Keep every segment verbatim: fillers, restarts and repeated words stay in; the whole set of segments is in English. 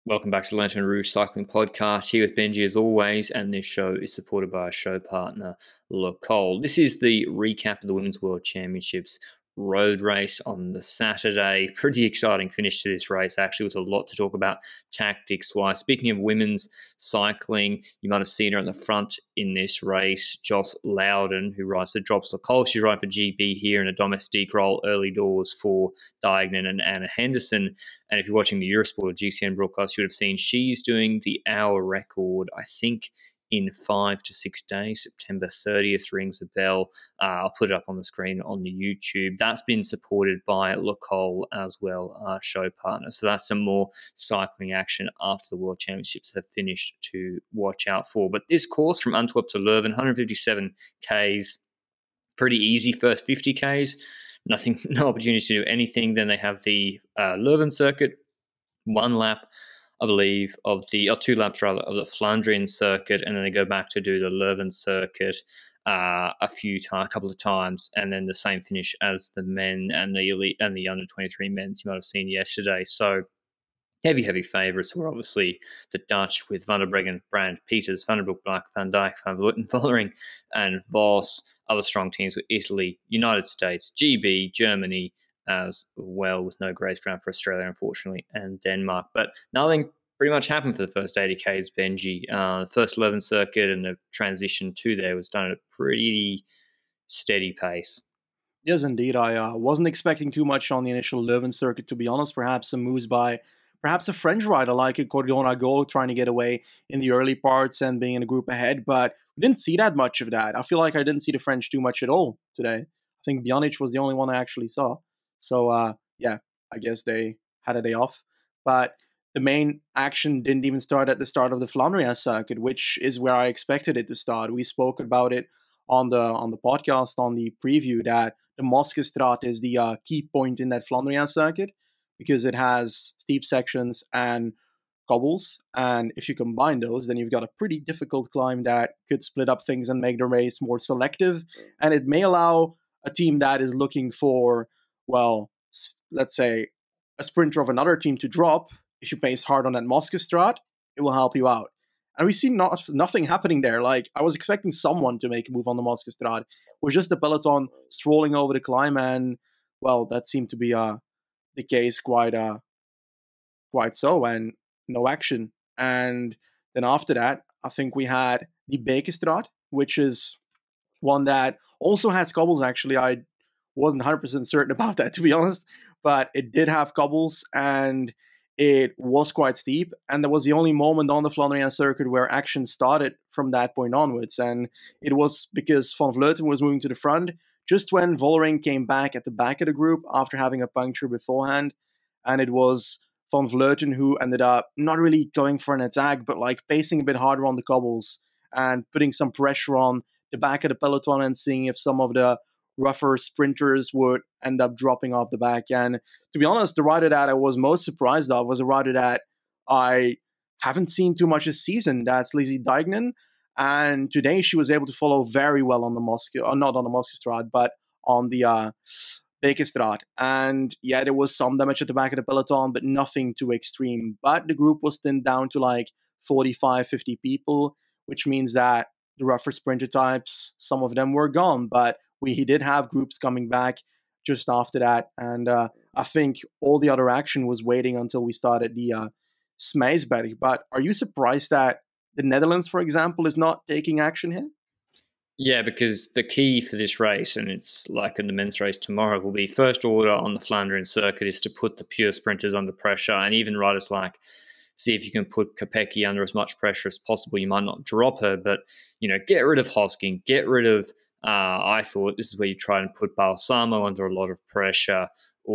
Welcome back to the Lantern Rouge Cycling Podcast. Here with Benji as always, and this show is supported by our show partner, Le Col. This is the recap of the Women's World Championships road race on the Saturday. Pretty exciting finish to this race, actually, with a lot to talk about tactics-wise. Speaking of women's cycling, you might have seen her at the front in this race, Joss Loudon, who rides for Drops Le Col. She's riding for G B here in a domestique role early doors for Diagnan and Anna Henderson. And if you're watching the Eurosport or G C N broadcast, you would have seen she's doing the hour record, I think, in five to six days. September thirtieth rings a bell. Uh, I'll put it up on the screen on the YouTube. That's been supported by Le Col as well, our show partner. So that's some more cycling action after the World Championships have finished to watch out for. But this course from Antwerp to Leuven, one hundred fifty-seven kays, pretty easy first fifty kays. Nothing, no opportunity to do anything. Then they have the uh, Leuven circuit, one lap, I believe, of the, or two laps rather, of the Flandrian circuit, and then they go back to do the Leuven circuit uh, a few times, a couple of times, and then the same finish as the men and the elite and the under twenty-three men's you might have seen yesterday. So heavy, heavy favourites were obviously the Dutch with Van der Breggen, Brand, Peters, Van der Broek, Black, Van Dijk, Van Vleuten, Vollering, and Voss. Other strong teams were Italy, United States, G B, Germany, as well, with no grace ground for Australia, unfortunately, and Denmark. But nothing pretty much happened for the first eighty kays, Benji. Uh, the first Leuven circuit and the transition to there was done at a pretty steady pace. Yes, indeed. I uh, wasn't expecting too much on the initial Leuven circuit, to be honest. Perhaps some moves by perhaps a French rider like Cordon Rago trying to get away in the early parts and being in a group ahead, but we didn't see that much of that. I feel like I didn't see the French too much at all today. I think Bionic was the only one I actually saw. So, uh, yeah, I guess they had a day off. But the main action didn't even start at the start of the Flandria circuit, which is where I expected it to start. We spoke about it on the on the podcast, on the preview, that the Moskestraat is the uh, key point in that Flandria circuit because it has steep sections and cobbles. And if you combine those, then you've got a pretty difficult climb that could split up things and make the race more selective. And it may allow a team that is looking for, well, let's say a sprinter of another team to drop. If you pace hard on that Moskestraat, it will help you out. And we see not, nothing happening there. Like, I was expecting someone to make a move on the Moskestraat. It was just the peloton strolling over the climb, and, well, that seemed to be uh, the case quite uh, quite so, and no action. And then after that, I think we had the Bekerstraat, which is one that also has cobbles, actually. I wasn't one hundred percent certain about that, to be honest, but it did have cobbles, and it was quite steep, and that was the only moment on the Flandrian circuit where action started from that point onwards. And it was because Van Vleuten was moving to the front just when Vollering came back at the back of the group after having a puncture beforehand. And it was Van Vleuten who ended up not really going for an attack, but like pacing a bit harder on the cobbles and putting some pressure on the back of the peloton and seeing if some of the rougher sprinters would end up dropping off the back. And to be honest, the rider that I was most surprised of was a rider that I haven't seen too much this season. That's Lizzie Deignan. And today she was able to follow very well on the Moscow, or not on the Moskestraat, but on the uh, Bekerstraat. And yeah, there was some damage at the back of the peloton, but nothing too extreme. But the group was thinned down to like forty-five, fifty people, which means that the rougher sprinter types, some of them were gone, but we he did have groups coming back just after that. And uh, I think all the other action was waiting until we started the uh, Smeisberg. But are you surprised that the Netherlands, for example, is not taking action here? Yeah, because the key for this race, and it's like in the men's race tomorrow, will be first order on the Flandrian circuit is to put the pure sprinters under pressure, and even riders like see if you can put Kopecky under as much pressure as possible. You might not drop her, but you know, get rid of Hosking, get rid of. Uh, I thought this is where you try and put Balsamo under a lot of pressure,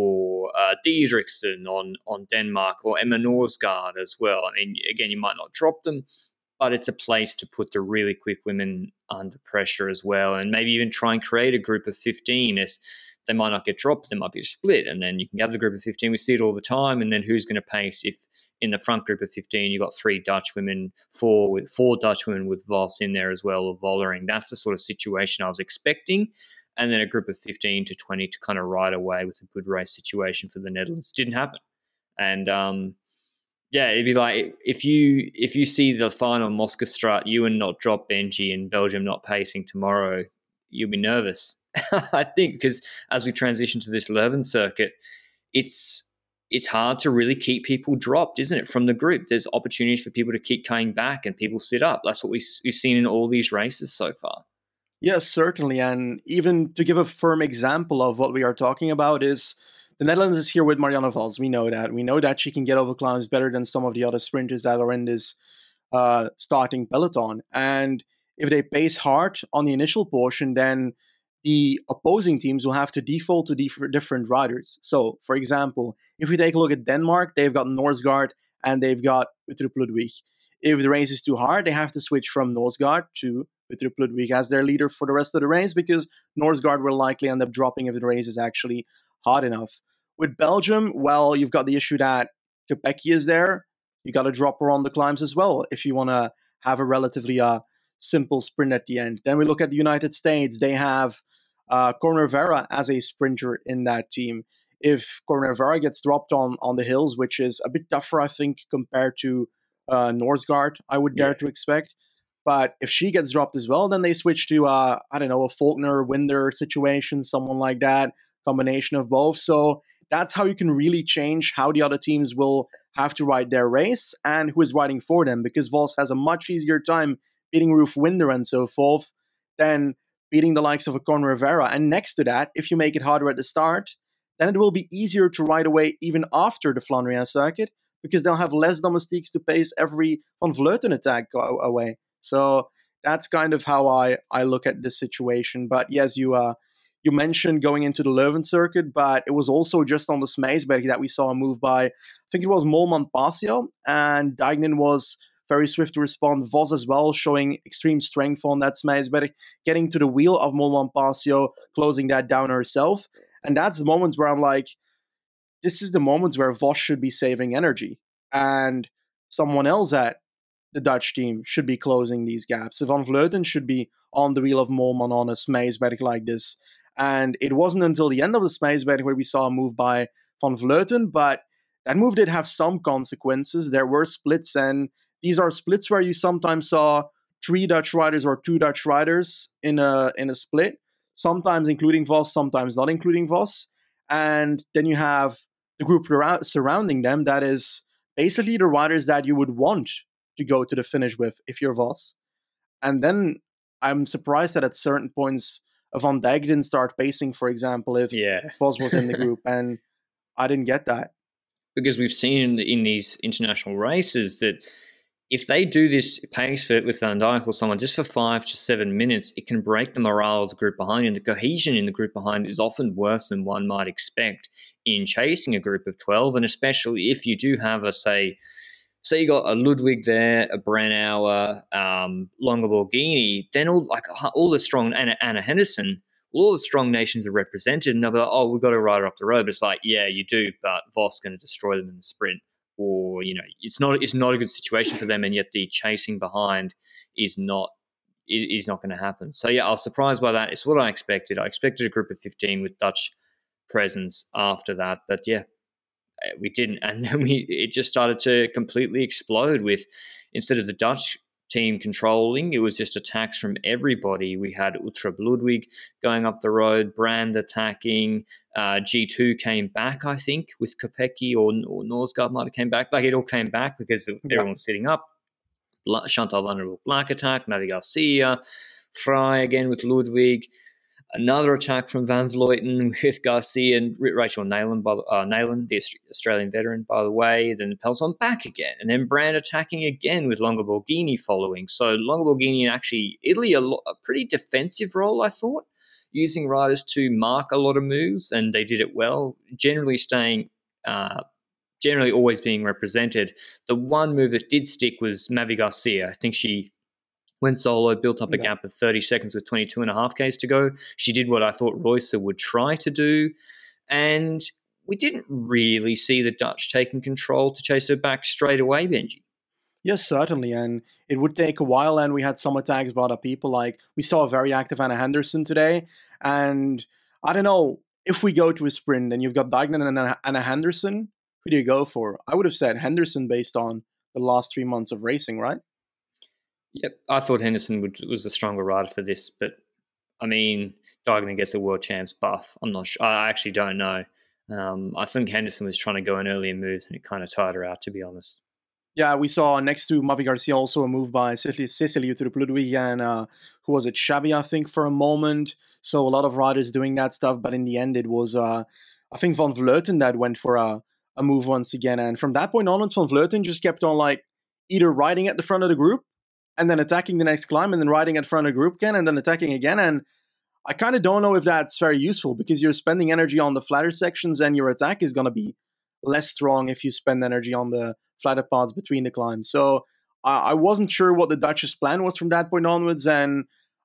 or uh, Diedrichsen on on Denmark, or Emma Norsgaard as well. I mean, again, you might not drop them, but it's a place to put the really quick women under pressure as well, and maybe even try and create a group of fifteen. As they might not get dropped, they might be split, and then you can have the group of fifteen. We see it all the time, and then who's going to pace if in the front group of fifteen you've got three Dutch women, four with four Dutch women with Voss in there as well, or Vollering. That's the sort of situation I was expecting, and then a group of fifteen to twenty to kind of ride away with a good race situation for the Netherlands. Didn't happen, and um, Yeah, it'd be like if you if you see the final Moscow Strut, you and not drop Benji and Belgium not pacing tomorrow, you'll be nervous. I think because as we transition to this Leuven circuit, it's it's hard to really keep people dropped, isn't it, from the group? There's opportunities for people to keep coming back and people sit up. That's what we, we've seen in all these races so far. Yes, certainly. And even to give a firm example of what we are talking about is the Netherlands is here with Marianne Vos. We know that. We know that she can get over climbs better than some of the other sprinters that are in this uh, starting peloton. And if they pace hard on the initial portion, then the opposing teams will have to default to dif- different riders. So, for example, if we take a look at Denmark, they've got Norsgaard and they've got Uttrup Ludwig. If the race is too hard, they have to switch from Norsgaard to Uttrup Ludwig as their leader for the rest of the race because Norsgaard will likely end up dropping if the race is actually hard enough. With Belgium, well, you've got the issue that Kopecky is there. You got to drop her on the climbs as well if you want to have a relatively uh, simple sprint at the end. Then we look at the United States. They have uh, Cornevera as a sprinter in that team. If Cornevera gets dropped on, on the hills, which is a bit tougher, I think, compared to uh, Norsgaard, I would dare yeah. to expect. But if she gets dropped as well, then they switch to, uh, I don't know, a Faulkner, Winder situation, someone like that, combination of both. So that's how you can really change how the other teams will have to ride their race and who is riding for them, because Vos has a much easier time beating Ruth Winder and so forth than beating the likes of a Conor Rivera. And next to that, if you make it harder at the start, then it will be easier to ride away even after the Flandrian circuit, because they'll have less domestiques to pace every Van Vleuten attack go away. So that's kind of how I, I look at this situation. But yes, you uh, you mentioned going into the Leuven circuit, but it was also just on the Smeisberg that we saw a move by, I think it was Mollman Pasio, and Dijknen was very swift to respond. Vos as well, showing extreme strength on that Smeisberg, getting to the wheel of Mollman Pasio, closing that down herself. And that's the moments where I'm like, this is the moments where Vos should be saving energy. And someone else at the Dutch team should be closing these gaps. Van Vleuten should be on the wheel of Mollman on a Smeisberg like this. And it wasn't until the end of the Smeisberg where we saw a move by Van Vleuten, but that move did have some consequences. There were splits, and these are splits where you sometimes saw three Dutch riders or two Dutch riders in a in a split, sometimes including Vos, sometimes not including Vos. And then you have the group surrounding them that is basically the riders that you would want to go to the finish with if you're Vos. And then I'm surprised that at certain points Van Dijk didn't start pacing, for example, if yeah. Vos was in the group, and I didn't get that. Because we've seen in these international races that if they do this pace fit with Van Dijk or someone just for five to seven minutes, it can break the morale of the group behind you. And the cohesion in the group behind is often worse than one might expect in chasing a group of twelve. And especially if you do have a, say, say you got a Ludwig there, a Brennauer, um, Longo Borghini, then all like all the strong, Anna, Anna Henderson, all the strong nations are represented, and they'll be like, oh, we've got to ride her up the road. But it's like, yeah, you do, but Vos going to destroy them in the sprint. Or, you know, it's not it's not a good situation for them, and yet the chasing behind is not is not going to happen. So, yeah, I was surprised by that. It's what I expected. I expected a group of fifteen with Dutch presence after that, but yeah, we didn't. And then we it just started to completely explode with, instead of the Dutch team controlling, it was just attacks from everybody. We had Uttrup Ludwig going up the road, Brand attacking, uh, G two came back, I think, with Kopecky or, or Norsgaard might have came back. Like, it all came back because everyone was sitting up. Chantal van der Broek Black attack, Mavi Garcia, Frey again with Ludwig. Another attack from Van Vleuten with Garcia and Rachel Neylan, by the, uh, Neylan, the Australian veteran, by the way. Then the Peloton back again. And then Brand attacking again with Longo Borghini following. So Longo Borghini and actually Italy, a, lo- a pretty defensive role, I thought, using riders to mark a lot of moves, and they did it well, generally staying, uh, generally always being represented. The one move that did stick was Mavi Garcia. I think she went solo, built up a yeah. gap of thirty seconds with twenty-two and a half Ks to go. She did what I thought Reusser would try to do. And we didn't really see the Dutch taking control to chase her back straight away, Benji. Yes, certainly. And it would take a while. And we had some attacks by other people. Like, we saw a very active Anna Henderson today. And I don't know, if we go to a sprint and you've got Dijknen and Anna Henderson, who do you go for? I would have said Henderson based on the last three months of racing, right? Yep, I thought Henderson would, was a stronger rider for this, but I mean, Diagon gets a world champs buff. I'm not sure. I actually don't know. Um, I think Henderson was trying to go in earlier moves and it kind of tired her out, to be honest. Yeah, we saw next to Mavi Garcia also a move by Cecily, Cecily to the Ludwig and uh, who was it, Xavi, I think, for a moment. So a lot of riders doing that stuff, but in the end it was, uh, I think, Van Vleuten that went for a, a move once again. And from that point onwards, Van Vleuten just kept on like either riding at the front of the group and then attacking the next climb and then riding at the front of the group again and then attacking again. And I kind of don't know if that's very useful because you're spending energy on the flatter sections and your attack is going to be less strong if you spend energy on the flatter parts between the climbs. So uh, I wasn't sure what the Dutch's plan was from that point onwards, and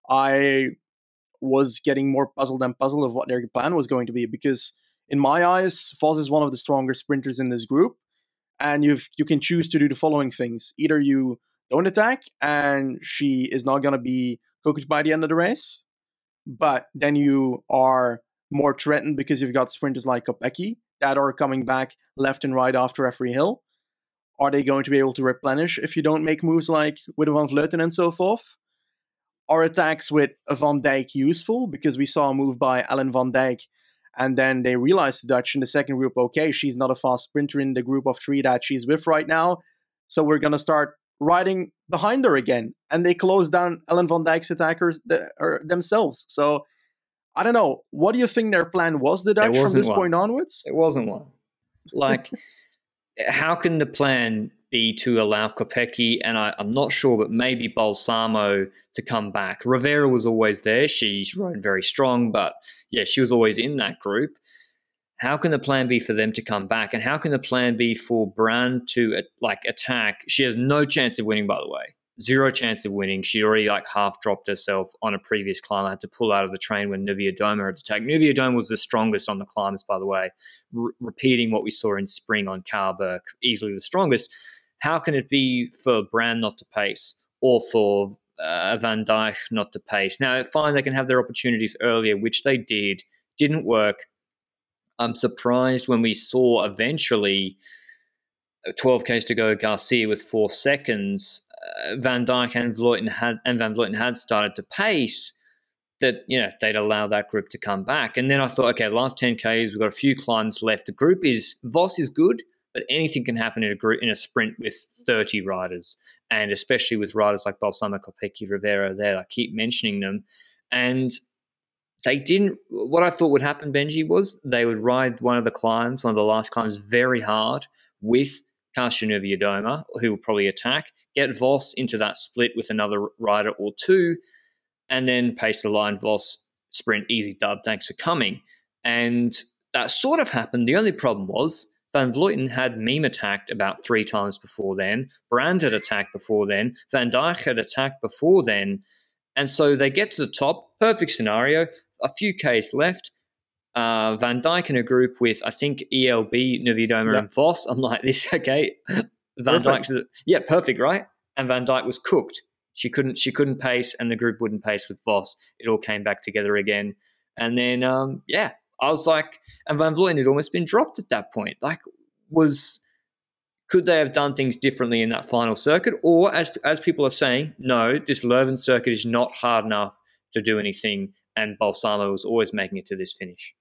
I was getting more puzzled and puzzled of what their plan was going to be because in my eyes, Vos is one of the stronger sprinters in this group, and you've you can choose to do the following things. Either you don't attack and she is not going to be cooked by the end of the race, but then you are more threatened because you've got sprinters like Kopecky that are coming back left and right after every hill. Are they going to be able to replenish if you don't make moves like with Van Vleuten and so forth? Are attacks with a Van Dijk useful? Because we saw a move by Ellen Van Dijk, and then they realized the Dutch in the second group, okay, she's not a fast sprinter in the group of three that she's with right now, so we're going to start riding behind her again. And they closed down Ellen Van Dijk's attackers th- themselves. So, I don't know. What do you think their plan was, the Dutch, from this one. point onwards? It wasn't one. Like... How can the plan be to allow Kopecky, and I, I'm not sure, but maybe Balsamo to come back? Rivera was always there. She rode very strong, but yeah, she was always in that group. How can the plan be for them to come back? And how can the plan be for Brand to uh, like attack? She has no chance of winning, by the way. Zero chance of winning. She already like half dropped herself on a previous climb. I had to pull out of the train when Niewiadoma had attacked. Niewiadoma was the strongest on the climbs, by the way, Re- repeating what we saw in spring on Karlberg, easily the strongest. How can it be for Brand not to pace or for uh, Van Dijk not to pace? Now, fine, they can have their opportunities earlier, which they did. Didn't work. I'm surprised when we saw eventually twelve Ks to go, Garcia with four seconds. Uh, Van Dijk and Vleuten had and Van Vleuten had started to pace, that you know they'd allow that group to come back. And then I thought, okay, last ten Ks, we've got a few climbs left. The group is Vos is good, but anything can happen in a group in a sprint with thirty riders, and especially with riders like Balsamo, Kopecky, Rivera. There, I keep mentioning them, and they didn't. What I thought would happen, Benji, was they would ride one of the climbs, one of the last climbs, very hard with Kasia Niewiadoma, who will probably attack, get Vos into that split with another rider or two, and then pace the line, Vos, sprint, easy dub, thanks for coming. And that sort of happened. The only problem was Van Vleuten had meme attacked about three times before then. Brand had attacked before then. Van Dijk had attacked before then. And so they get to the top, perfect scenario, a few Ks left. Uh, Van Dijk in a group with, I think, E L B, Niewiadoma, yeah. and Vos. I'm like, this, okay. Van Dijk, yeah, perfect, right? And Van Dijk was cooked. She couldn't she couldn't pace, and the group wouldn't pace with Vos. It all came back together again. And then, um, yeah, I was like, and Van Vleuten had almost been dropped at that point. Like, was, could they have done things differently in that final circuit? Or, as as people are saying, no, this Leuven circuit is not hard enough to do anything, and Balsamo was always making it to this finish.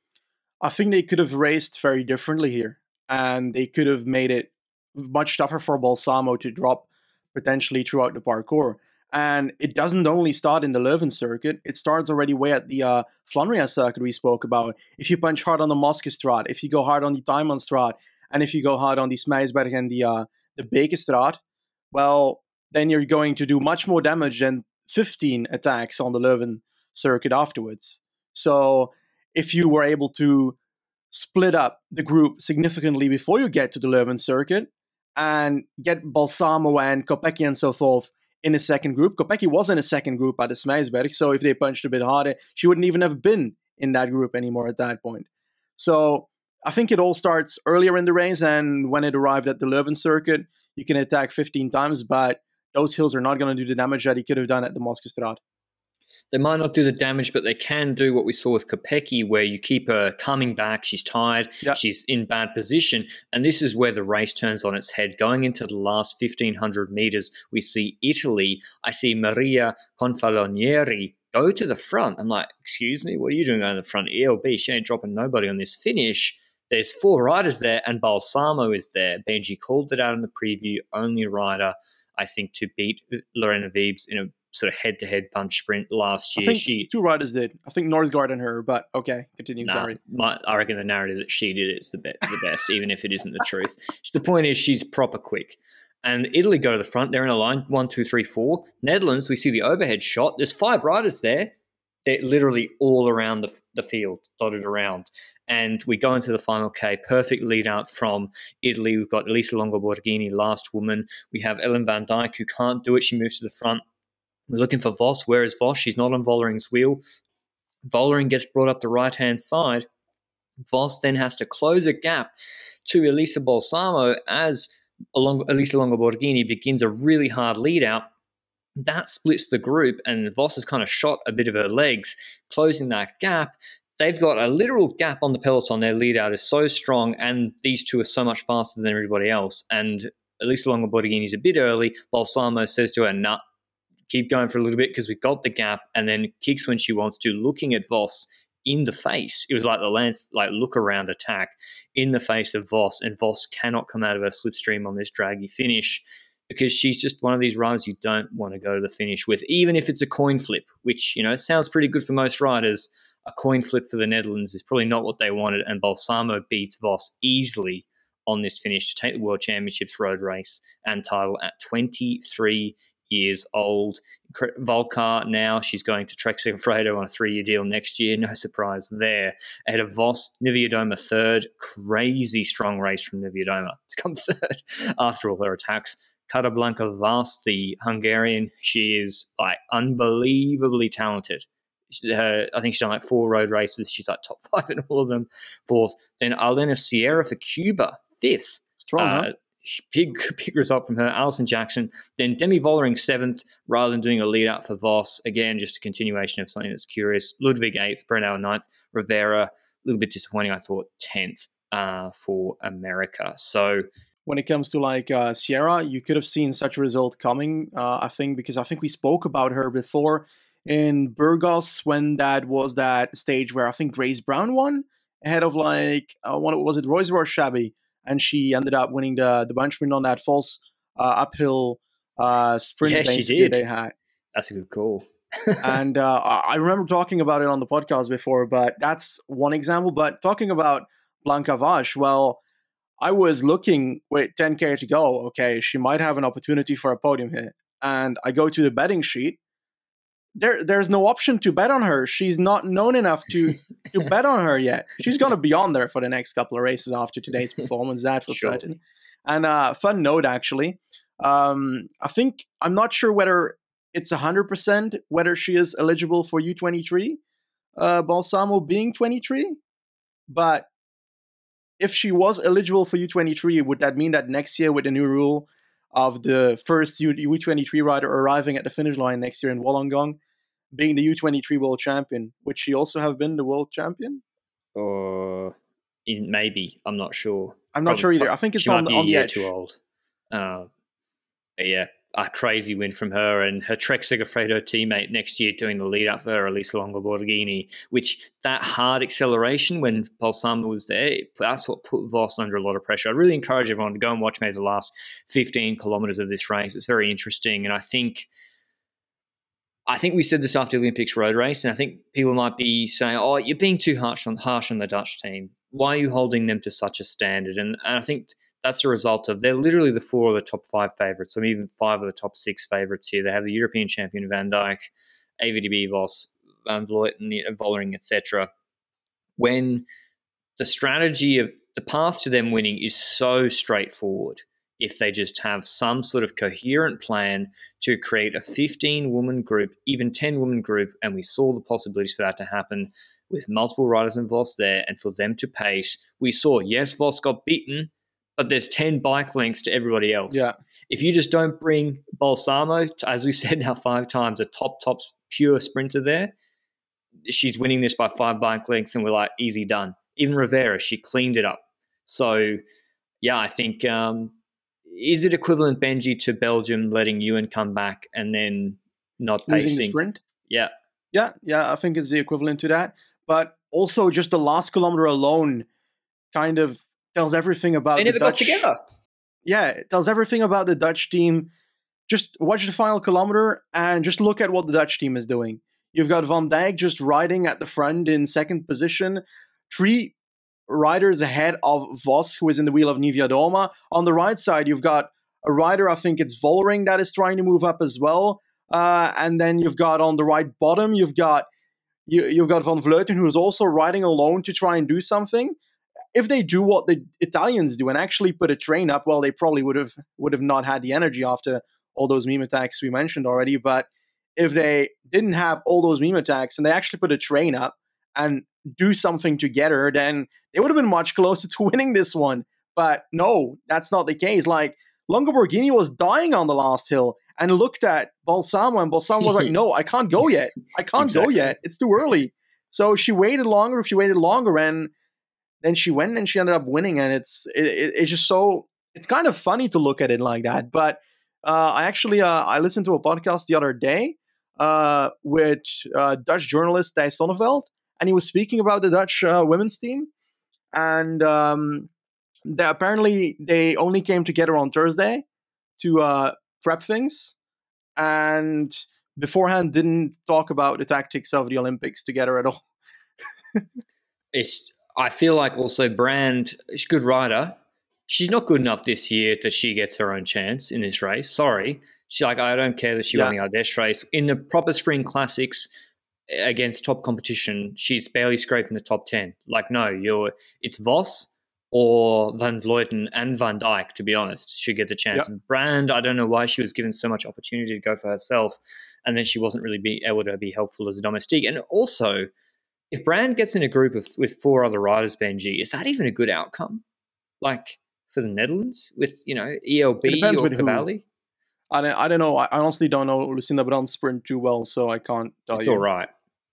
I think they could have raced very differently here, and they could have made it much tougher for Balsamo to drop potentially throughout the parcours. And it doesn't only start in the Leuven circuit, it starts already way at the uh, Flandria circuit we spoke about. If you punch hard on the Moskestraat, if you go hard on the Tuinmanstraat, and if you go hard on the Smeisberg and the, uh, the Bekenstraat, well, then you're going to do much more damage than fifteen attacks on the Leuven circuit afterwards. So if you were able to split up the group significantly before you get to the Leuven circuit and get Balsamo and Kopecky and so forth in a second group. Kopecky was in a second group at the Smeisberg, so if they punched a bit harder, she wouldn't even have been in that group anymore at that point. So I think it all starts earlier in the race, and when it arrived at the Leuven circuit, you can attack fifteen times, but those hills are not going to do the damage that he could have done at the Moskestraat. They might not do the damage, but they can do what we saw with Kopecky, where you keep her coming back. She's tired. Yep. She's in bad position. And this is where the race turns on its head. Going into the last fifteen hundred meters, we see Italy. I see Maria Confalonieri go to the front. I'm like, excuse me, what are you doing going to the front? E L B, she ain't dropping nobody on this finish. There's four riders there, and Balsamo is there. Benji called it out in the preview. Only rider, I think, to beat Lorena Wiebes in a sort of head-to-head punch sprint last year. I think she, two riders did. I think Northgard and her, but okay, continue. nah, Sorry. My, I reckon the narrative that she did it is the, be- the best, even if it isn't the truth. The point is she's proper quick. And Italy go to the front. They're in a line, one, two, three, four. Netherlands, we see the overhead shot. There's five riders there. They're literally all around the, the field, dotted around. And we go into the final K, perfect lead out from Italy. We've got Elisa Longo Borghini, last woman. We have Ellen van Dijk, who can't do it. She moves to the front. We're looking for Vos. Where is Vos? She's not on Vollering's wheel. Vollering gets brought up the right-hand side. Vos then has to close a gap to Elisa Balsamo as Elisa Longo Borghini begins a really hard lead out. That splits the group, and Vos has kind of shot a bit of her legs, closing that gap. They've got a literal gap on the peloton. Their lead out is so strong, and these two are so much faster than everybody else. And Elisa Longo Borghini is a bit early. Balsamo says to her, nah, keep going for a little bit because we've got the gap, and then kicks when she wants to, looking at Vos in the face. It was like the Lance, like look around attack in the face of Vos, and Vos cannot come out of her slipstream on this draggy finish because she's just one of these riders you don't want to go to the finish with, even if it's a coin flip, which, you know, sounds pretty good for most riders. A coin flip for the Netherlands is probably not what they wanted, and Balsamo beats Vos easily on this finish to take the World Championships road race and title at twenty-three years old. Volcar now, she's going to Trek Segafredo on a three-year deal next year. No surprise there. Ahead of Vos, Niewiadoma third. Crazy strong race from Niewiadoma to come third after all her attacks. Katablanka Vas, the Hungarian, she is like unbelievably talented. Her, I think she's done like four road races. She's like top five in all of them. Fourth. Then Arlena Sierra for Cuba, fifth. Strong, uh, huh? Big, big result from her. Alison Jackson. Then Demi Vollering seventh, rather than doing a lead out for Vos. Again, just a continuation of something that's curious. Ludwig eighth, Brennauer ninth, Rivera, a little bit disappointing, I thought, tenth uh, for America. So when it comes to like uh, Sierra, you could have seen such a result coming, uh, I think, because I think we spoke about her before in Burgos when that was that stage where I think Grace Brown won ahead of like, uh, what was it, Royce or Shabby? And she ended up winning the the bunch sprint on that false uh, uphill uh, sprint. Yeah, she did. They had. That's a good call. And uh, I remember talking about it on the podcast before, but that's one example. But talking about Blanka Vas, well, I was looking with ten K to go. Okay, she might have an opportunity for a podium hit. And I go to the betting sheet. There, there's no option to bet on her. She's not known enough to, to bet on her yet. She's going to be on there for the next couple of races after today's performance, that for Sure. certain. And uh, fun note, actually, um, I think, I'm not sure whether it's one hundred percent whether she is eligible for U twenty-three, uh, Balsamo being twenty-three. But if she was eligible for U twenty-three, would that mean that next year with the new rule of the first U twenty-three rider arriving at the finish line next year in Wollongong, being the U twenty-three world champion, would she also have been the world champion? Or in, maybe, I'm not sure. I'm not Probably, sure either. I think it's she on, might be on a the year edge. too old. Uh, but yeah, a crazy win from her and her Trek Segafredo teammate next year doing the lead up for her, Elisa Longo Borghini, which that hard acceleration when Balsamo was there, that's what put Vos under a lot of pressure. I really encourage everyone to go and watch maybe the last fifteen kilometers of this race. It's very interesting. And I think I think we said this after the Olympics road race, and I think people might be saying, oh, you're being too harsh on, harsh on the Dutch team. Why are you holding them to such a standard? And, and I think that's a result of they're literally the four of the top five favourites, or even five of the top six favourites here. They have the European champion Van Dijk, A V D B, Vos, Van Vleuten, Vollering, et cetera. When the strategy of the path to them winning is so straightforward, if they just have some sort of coherent plan to create a fifteen-woman group, even ten-woman group, and we saw the possibilities for that to happen with multiple riders in Vos there and for them to pace. We saw, yes, Vos got beaten, but there's ten bike lengths to everybody else. Yeah. If you just don't bring Balsamo, to, as we've said now five times, a top, top pure sprinter there, she's winning this by five bike lengths, and we're like, easy done. Even Rivera, she cleaned it up. So, yeah, I think, um, is it equivalent, Benji, to Belgium letting Ewan come back and then not Losing pacing? the sprint? Yeah. Yeah, yeah, I think it's the equivalent to that. But also, just the last kilometer alone kind of tells everything about They the never got Dutch. together. Yeah, it tells everything about the Dutch team. Just watch the final kilometer and just look at what the Dutch team is doing. You've got Van Dijk just riding at the front in second position, three riders ahead of Vos, who is in the wheel of Niewiadoma. On the right side, you've got a rider, I think it's Vollering, that is trying to move up as well. Uh, and then you've got on the right bottom, you've got you, you've got Van Vleuten, who is also riding alone to try and do something. If they do what the Italians do and actually put a train up, well, they probably would have would have not had the energy after all those meme attacks we mentioned already. But if they didn't have all those meme attacks and they actually put a train up and do something together, then they would have been much closer to winning this one. But no, that's not the case. Like, Longo Borghini was dying on the last hill and looked at Balsamo, and Balsamo was like, no, I can't go yet. I can't exactly. go yet. It's too early. So she waited longer. If she waited longer, and then she went and she ended up winning. And it's it, it's just so, it's kind of funny to look at it like that. But uh, I actually, uh, I listened to a podcast the other day uh, with uh, Dutch journalist Thijs Sonneveld, and he was speaking about the Dutch uh, women's team. And um, they, apparently they only came together on Thursday to uh, prep things, and beforehand didn't talk about the tactics of the Olympics together at all. It's, I feel like also Brand, she's a good rider. She's not good enough this year that she gets her own chance in this race. Sorry. She's like, I don't care that she yeah. won the Ardèche race. In the proper spring classics against top competition, she's barely scraping the top ten. Like, no, you're it's Vos or Van Vleuten and Van Dijk, to be honest, should get the chance. Yep. Brand, I don't know why she was given so much opportunity to go for herself, and then she wasn't really be able to be helpful as a domestique. And also, if Brand gets in a group of with four other riders, Benji, is that even a good outcome? Like, for the Netherlands with, you know, E L B or Cavalli? I don't, I don't know. I honestly don't know Lucinda Brand's sprint too well, so I can't tell it's you. It's all right.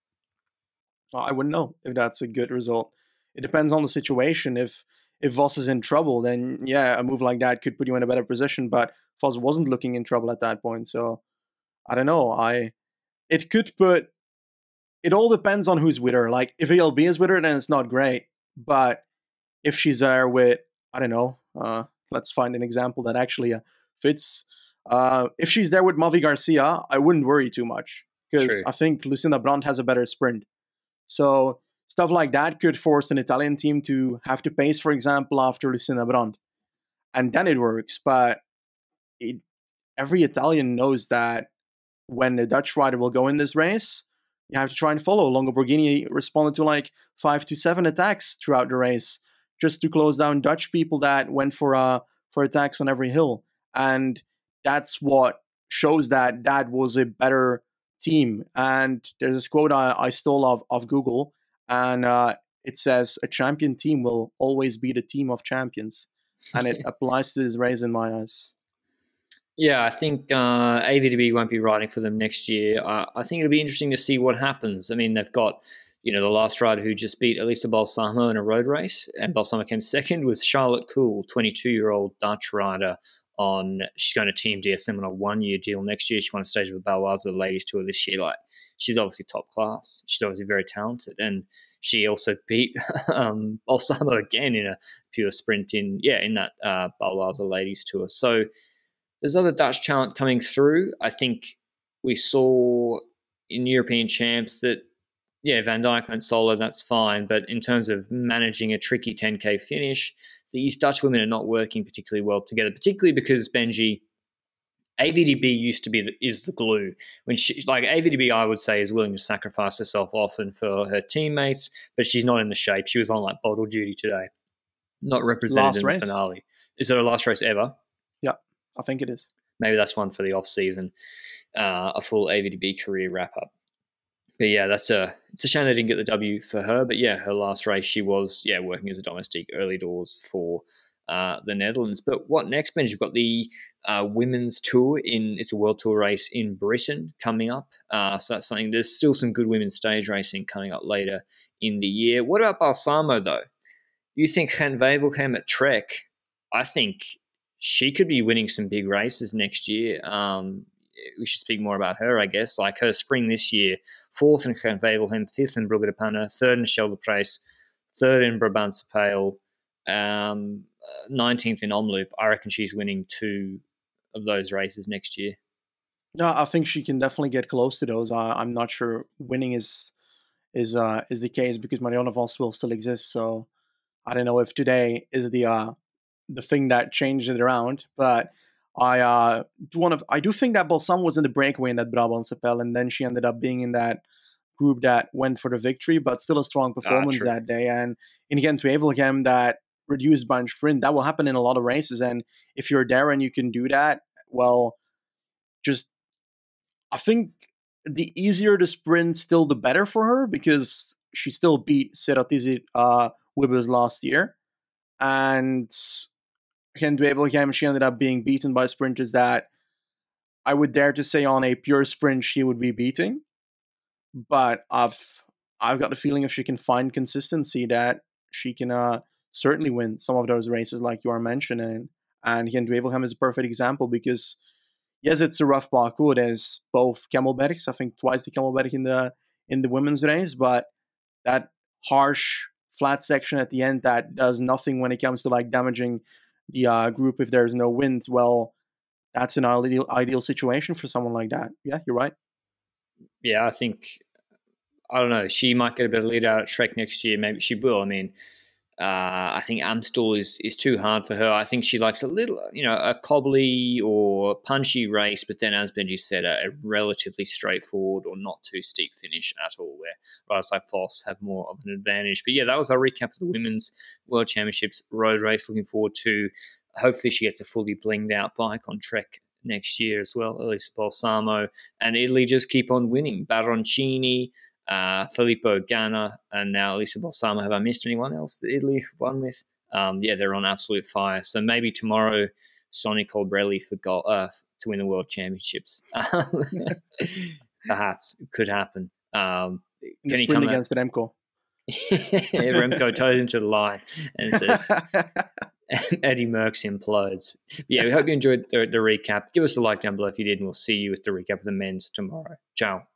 I wouldn't know if that's a good result. It depends on the situation. If if Vos is in trouble, then yeah, a move like that could put you in a better position. But Vos wasn't looking in trouble at that point, so I don't know. I it could put. It all depends on who's with her. Like, if E L B is with her, then it's not great. But if she's there with, I don't know, uh, let's find an example that actually uh, fits. Uh, if she's there with Mavi Garcia, I wouldn't worry too much, because I think Lucinda Brand has a better sprint. So stuff like that could force an Italian team to have to pace, for example, after Lucinda Brand. And then it works. But it, every Italian knows that when a Dutch rider will go in this race, you have to try and follow. Longo Borghini responded to like five to seven attacks throughout the race just to close down Dutch people that went for uh, for attacks on every hill. And that's what shows that that was a better team. And there's a quote I, I stole off of Google, and uh, it says, a champion team will always be the team of champions. And it applies to this race in my eyes. Yeah, I think uh, A V D B won't be riding for them next year. Uh, I think it'll be interesting to see what happens. I mean, they've got, you know, the last rider who just beat Elisa Balsamo in a road race, and Balsamo came second, was Charlotte Kool, twenty-two-year-old Dutch rider. On she's going to Team D S M on a one-year deal next year. She won a stage of the Baloise the Ladies Tour this year. Like, she's obviously top class. She's obviously very talented, and she also beat um, Balsamo again in a pure sprint in yeah in that uh, Baloise the Ladies Tour. So there's other Dutch talent coming through. I think we saw in European champs that, yeah, Van Dijk went solo, that's fine. But in terms of managing a tricky ten K finish, these Dutch women are not working particularly well together, particularly because, Benji, A V D B used to be the, is the glue. When she, like A V D B, I would say, is willing to sacrifice herself often for her teammates, but she's not in the shape. She was on like bottle duty today, not represented last in race. the finale. Is it her last race ever? Yeah, I think it is. Maybe that's one for the off season, uh, a full A V D B career wrap up. But yeah, that's a it's a shame they didn't get the W for her. But yeah, her last race she was yeah working as a domestique early doors for uh, the Netherlands. But what next, Ben? You've got the uh, women's tour in, it's a world tour race in Britain coming up. Uh, so that's something, there's still some good women's stage racing coming up later in the year. What about Balsamo, though? You think Gaan Wevelgem at Trek? I think she could be winning some big races next year. Um, we should speak more about her, I guess. Like her spring this year, fourth in Gaan Wevelgem, fifth in Brugge de Panne, third in Scheldeprijs, third in Brabantse Pijl, um, nineteenth in Omloop. I reckon she's winning two of those races next year. No, I think she can definitely get close to those. Uh, I'm not sure winning is is uh, is the case because Marianne Vos will still exist. So I don't know if today is the uh, the thing that changed it around, but I uh, one of I do think that Balsam was in the breakaway in that Brabantse Pijl, and then she ended up being in that group that went for the victory, but still a strong performance ah, that day. And in again to Wevelgem, that reduced bunch sprint, that will happen in a lot of races. And if you're there and you can do that, well, just I think the easier the sprint, still the better for her because she still beat Seratizi uh, Wibbers last year. And again, to Wevelgem, she ended up being beaten by sprinters that I would dare to say on a pure sprint she would be beating. But I've I've got the feeling if she can find consistency that she can uh, certainly win some of those races like you are mentioning. And again, Wevelgem is a perfect example because yes, it's a rough parcours. There's both Camelbacks, I think twice the Camelback in the in the women's race, but that harsh flat section at the end that does nothing when it comes to like damaging the uh, group if there's no wind. Well, that's an ideal ideal situation for someone like that. Yeah, you're right. Yeah, I think, I don't know, she might get a better lead out at Trek next year. Maybe she will. I mean, uh, I think Amstel is is too hard for her. I think she likes a little, you know, a cobbly or punchy race, but then, as Benji said, a, a relatively straightforward or not too steep finish at all, where riders like Foss have more of an advantage. But yeah, that was our recap of the Women's World Championships road race. Looking forward to, hopefully she gets a fully blinged out bike on Trek next year as well. Elisa Balsamo, and Italy just keep on winning. Baroncini, Uh, Filippo Ganna, and now Elisa Balsamo. Have I missed anyone else that Italy won with? Um, yeah, they're on absolute fire. So maybe tomorrow, Sonny Colbrelli for goal, uh, to win the World Championships. Perhaps it could happen. Um, In the sprint against Remco. Yeah, Remco toes into the line and says Eddie Merckx implodes. But yeah, we hope you enjoyed the, the recap. Give us a like down below if you did, and we'll see you with the recap of the men's tomorrow. Ciao.